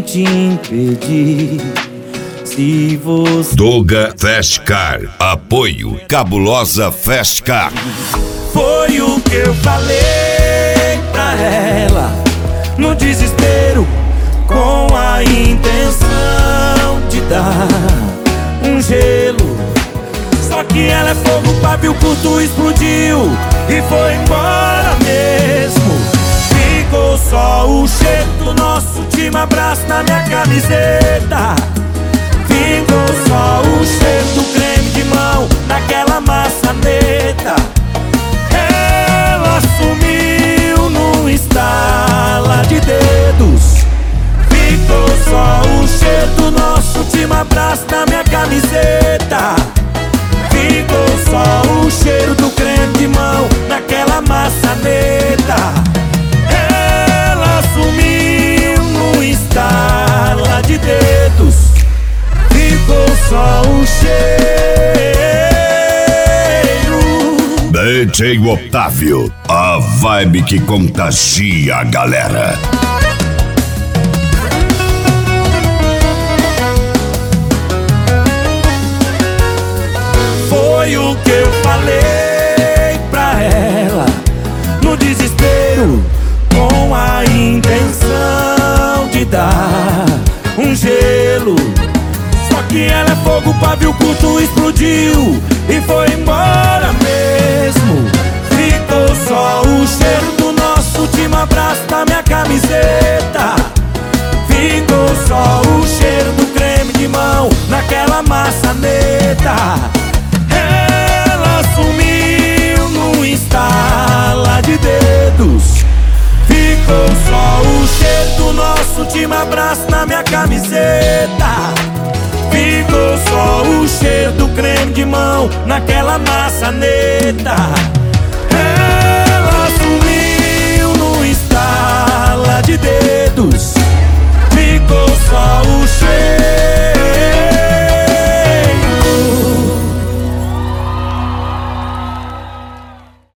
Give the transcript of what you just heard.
te impedir. Se você... Doga Fast Car. Apoio Cabulosa Fast Car. Foi o que eu falei pra ela, no desespero, com a intenção de dar um gelo. Só que ela é fogo, pavio curto, explodiu e foi embora mesmo. Ficou só o cheiro do nosso último abraço na minha camiseta. Ficou só o cheiro do creme de mão naquela maçaneta. Ela sumiu num estalar de dedos. Ficou só o cheiro do nosso último abraço na minha camiseta. Ficou só o cheiro do creme de mão naquela maçaneta. Ela sumiu num estalar de dedos. Ficou só o cheiro. DJ Otávio, a vibe que contagia a galera. Foi o que eu falei pra ela, no desespero, com a intenção de dar um gelo. Só que ela é fogo, pavio curto, explodiu e foi embora mesmo. Ficou só o cheiro do nosso último abraço na minha camiseta. Ficou só o cheiro do creme de mão naquela maçaneta. Ela sumiu num estalar de dedos. Ficou só o cheiro do nosso último abraço na minha camiseta. Ficou só o cheiro do creme de mão naquela maçaneta.